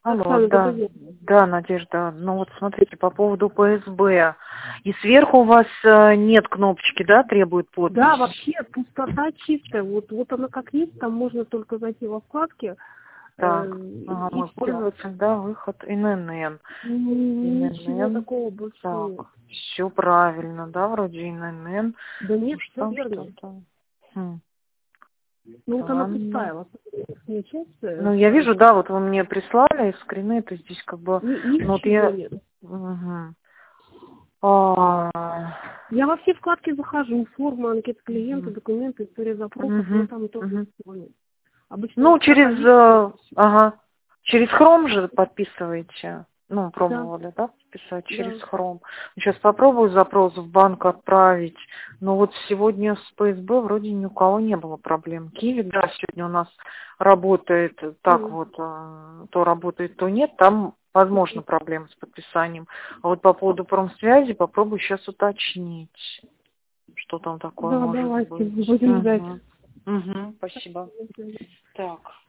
Алло, Оксана, да, добрый день. да, Надежда. Ну вот смотрите, по поводу ПСБ. И сверху у вас нет кнопочки, да, требует подпись? Да, вообще пустота чистая. Вот она как есть, там можно только зайти во вкладки Так, ага, и мой все. пользователь, да, выход ИНН. Ничего ИНН, такого больше так, нет. все правильно, да, вроде ИНН. Да нет, Может все там верно. что-то? Хм, Ну вот она странно. пустая, вот верхняя часть Ну, я вижу, да, вот вы мне прислали скрины, это здесь как бы, ну вот ничего я... нет. Мгм. Я во все вкладки захожу, форма, анкет клиента, Мгм. документы, история запросов, но Мгм. там тоже Мгм. ничего нет. Обычно Ну, вот строка через, есть, ага, через Chrome же подписываете. Ну, да, пробовали, да, подписать через да. Chrome. Сейчас попробую запрос в банк отправить. Но вот сегодня с ПСБ вроде ни у кого не было проблем. Киви, да, сегодня у нас работает так вот, то работает, то нет. Там, возможно, проблемы с подписанием. А вот по поводу промсвязи попробую сейчас уточнить, что там такое Да, может давайте, быть. будем ждать. Угу. Угу, спасибо. Так.